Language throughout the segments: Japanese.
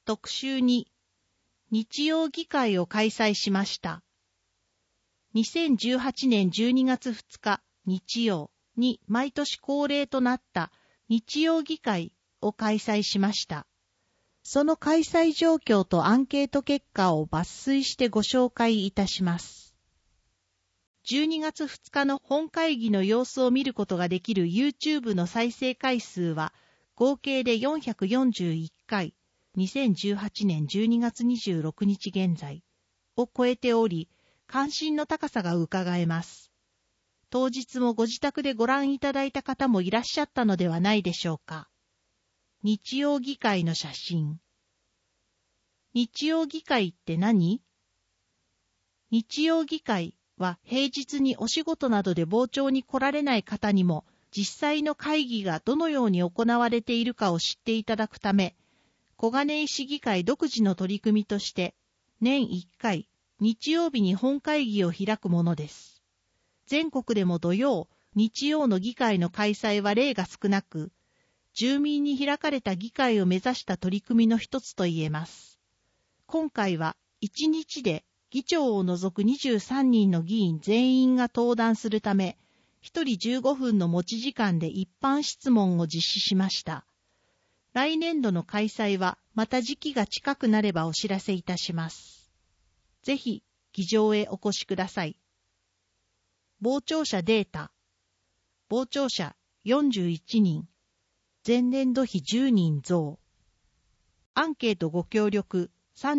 特集に日曜議会を開催しました。2018年12月2日日曜に毎年恒例となった日曜議会を開催しました。その開催状況とアンケート結果を抜粋してご紹介いたします。12月2日の本会議の様子を見ることができる YouTube の再生回数は合計で441回、2018年12月26日現在を超えており、関心の高さが伺えます。当日もご自宅でご覧いただいた方もいらっしゃったのではないでしょうか。日曜議会の写真。日曜議会って何？日曜議会は平日にお仕事などで傍聴に来られない方にも実際の会議がどのように行われているかを知っていただくため、小金井市議会独自の取り組みとして年1回日曜日に本会議を開くものです。全国でも土曜、日曜の議会の開催は例が少なく、住民に開かれた議会を目指した取り組みの一つと言えます。今回は1日で議長を除く23人の議員全員が登壇するため、1人15分の持ち時間で一般質問を実施しました。来年度の開催はまた時期が近くなればお知らせいたします。ぜひ議場へお越しください。傍聴者データ。傍聴者41人。前年度比10人増。アンケートご協力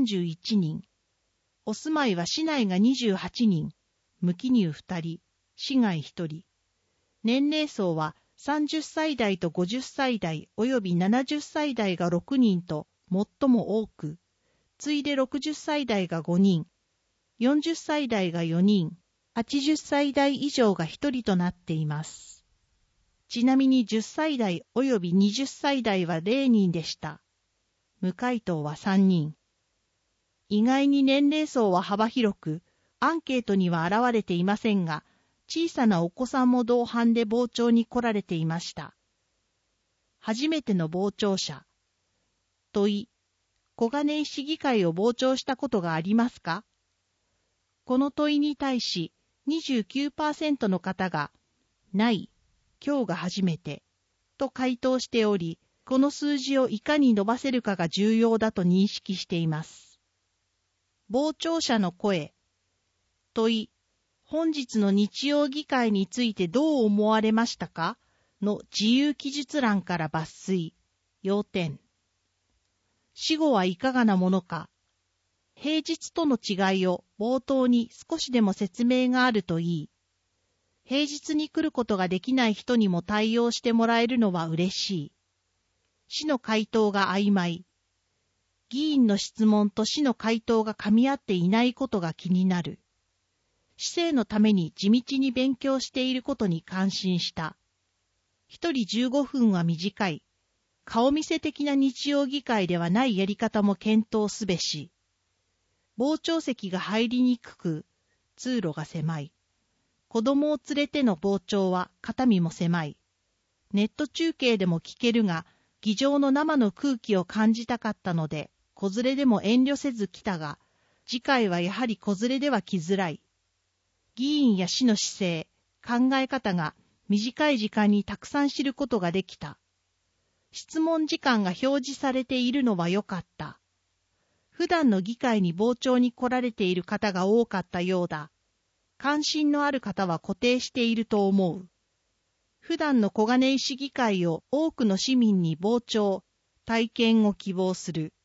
31人。お住まいは市内が28人。無記入2人。市外1人。年齢層は30歳代と50歳代及び70歳代が6人と最も多く、次いで60歳代が5人、40歳代が4人、80歳代以上が1人となっています。ちなみに10歳代及び20歳代は0人でした。無回答は3人。意外に年齢層は幅広く、アンケートには現れていませんが、小さなお子さんも同伴で傍聴に来られていました。初めての傍聴者。問い、小金井市議会を傍聴したことがありますか？この問いに対し 29% の方が、ない、今日が初めて、と回答しており、この数字をいかに伸ばせるかが重要だと認識しています。傍聴者の声。問い、本日の日曜議会についてどう思われましたか？の自由記述欄から抜粋。要点。死後はいかがなものか。平日との違いを冒頭に少しでも説明があるといい。平日に来ることができない人にも対応してもらえるのは嬉しい。市の回答が曖昧。議員の質問と市の回答が噛み合っていないことが気になる。市政のために地道に勉強していることに感心した。一人15分は短い。顔見せ的な日曜議会ではないやり方も検討すべし。傍聴席が入りにくく、通路が狭い。子供を連れての傍聴は肩身も狭い。ネット中継でも聞けるが、議場の生の空気を感じたかったので、子連れでも遠慮せず来たが、次回はやはり子連れでは来づらい。議員や市の姿勢、考え方が短い時間にたくさん知ることができた。質問時間が表示されているのは良かった。普段の議会に傍聴に来られている方が多かったようだ。関心のある方は固定していると思う。普段の小金井市議会を多くの市民に傍聴、体験を希望する。